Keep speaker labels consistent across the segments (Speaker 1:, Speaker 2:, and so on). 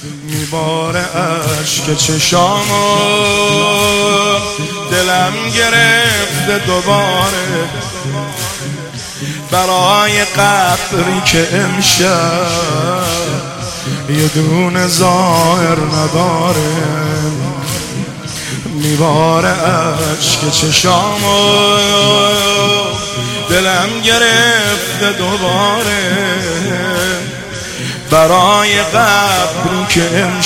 Speaker 1: میباره اشک چشامو، دلم گرفته دوباره برای قبری که امشب یه دونه ظاهر نداره. میباره اشک چشامو، دلم گرفته دوباره برای قبری که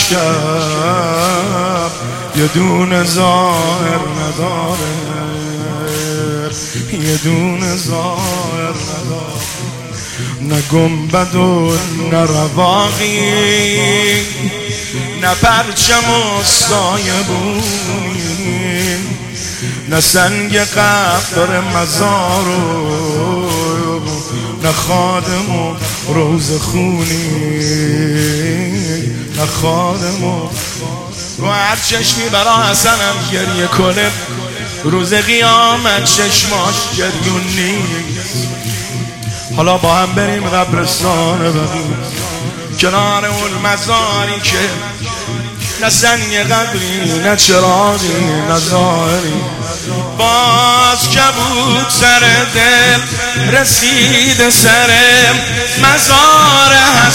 Speaker 1: امشب یه دونه ظاهر نداره، یه دونه ظاهر نداره. نه گنبد و نه رواقی، نه پرچم و سایبونی، نه سنگ قبر مزار و نه خادم و روز خونی، نه خادم و رو هر چشمی برا حسنم گریه کنه، روز قیامت چشماش گریون نیست. حالا با هم بریم قبرستان بقیع، کنار اون مزاری که نه سنگ قبری نه چراغی نه ظاهری. باز کبود سر دل رسید سر مزار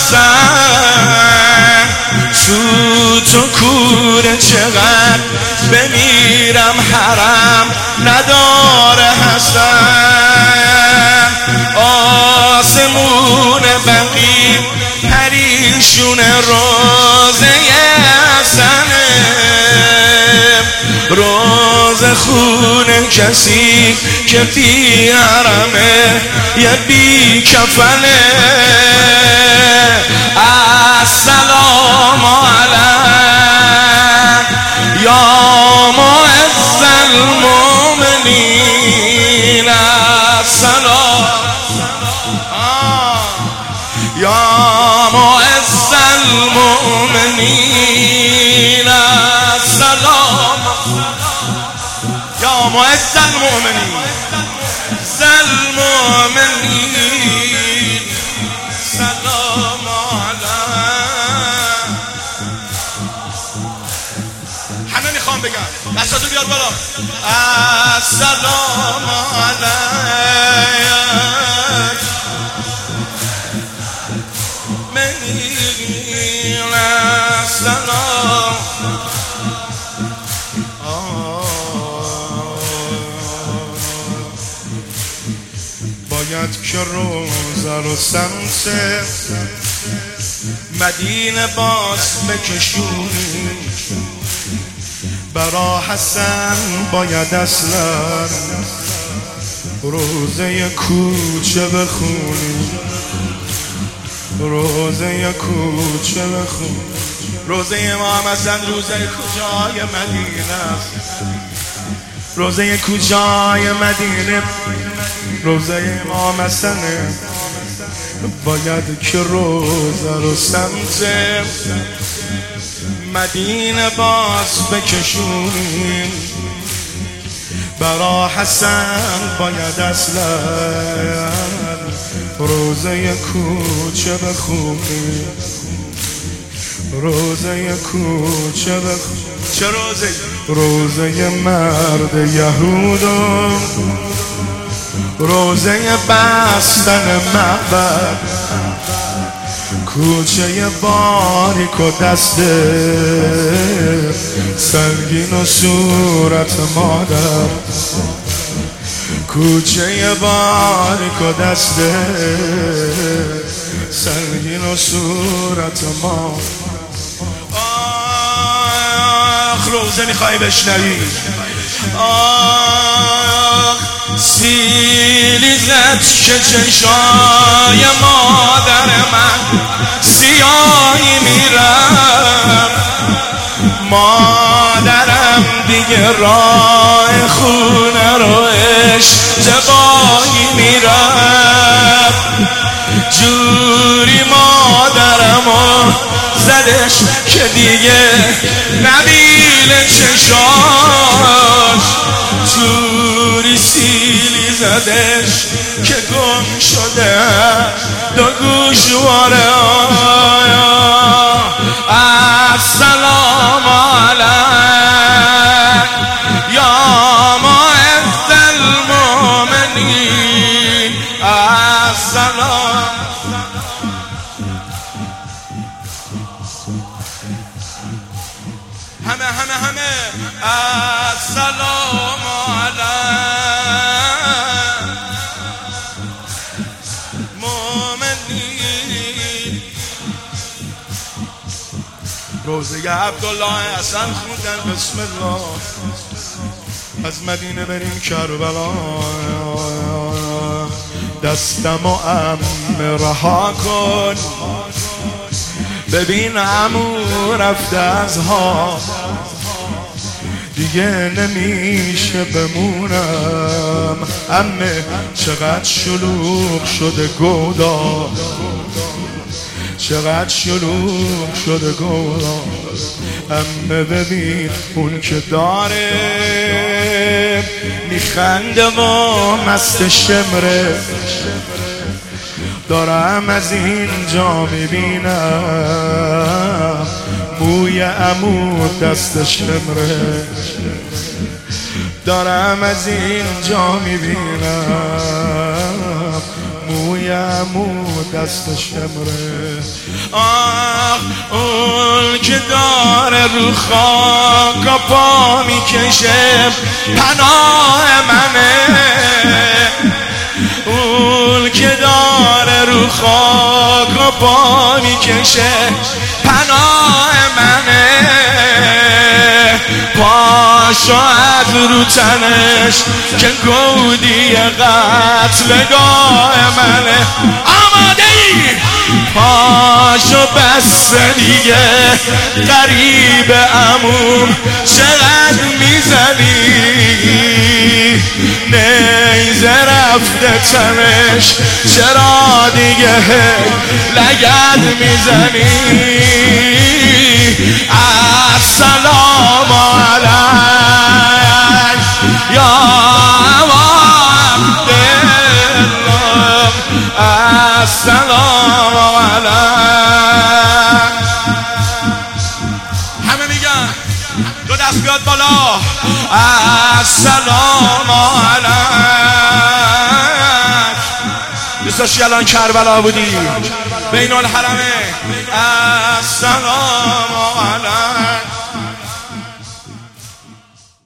Speaker 1: حسن، سوت و کوره چقدر بمیرم حرم نداره حسن. آسمون بقیع پریشون روزه حسنه، روز خون کسی که بی حرمه یه بی کفنه. السلام علیک یا معز المؤمنین، السلام یا معز المؤمنین، السلام یا معز المؤمنین، المؤمنین سلام علیک. همه میخوام بگم دستاتو بیار بالا. السلام علیک منین، السلام. باید که روزه رو سمت مدینه باز بکشونی، برا حسن باید اصلا روزه کوچه بخونی، روزه کوچه بخونی. روزه امام حسن روزه کجای مدینه است؟ روزه کجای مدینه؟ روزه امام حسنه. باید که روزه رو سمت مدینه باز بکشونیم، برا حسن باید اصلا روزه کوچه بخونیم، روزه کوچه بخونیم. چه روزه؟ روزه مرد یهودو، روزه بستن معبد، کوچه باریک و دست سنگین و صورت مادر، کوچه باریک و دست سنگین و صورت مادر. آخ روزه میخوای بشنوی؟ آخ سیلی زد که چشای مادر من سیاهی میرم، مادرم دیگه راه خونه رو اشتباهی میرم، جوری مادرمو زدش که دیگه نبیل چشاش، جوری سیلی زدش که گم شده دو گوشواره. همه السلام علیک مومنین. روزه عبدالله حسن خوندن بسم الله، از مدینه بریم کربلا. دستم و رها کن، ببین عمو رفته از ها، دیگه نمیشه بمونم. عمه چقدر شلوغ شده گودا، چقدر شلوغ شده گودا. عمه ببین اون که داره میخنده و مست شمره، دارم از اینجا میبینم موی عمو دست شمره، دارم از اینجا میبینم موی عمو دست شمره. آه اون که داره رو خاک پا میکشه پناه منه، اون که داره رو خاک پا میکشه پناه منه. پاشو از رو تنش که گودی قتلگاه منه. آماده ای؟ پاشو بس دیگه قریب عموم چقدر میزنی، نیزه رفته تنش چرا دیگه لگد میزنی. السلام علیک یا ابا عبدالله، السلام علیک. همه میگن دو دست بیاد بالا، السلام علیک. دوست داشتی الان کربلا بودی بین الحرمین. السلام علیک.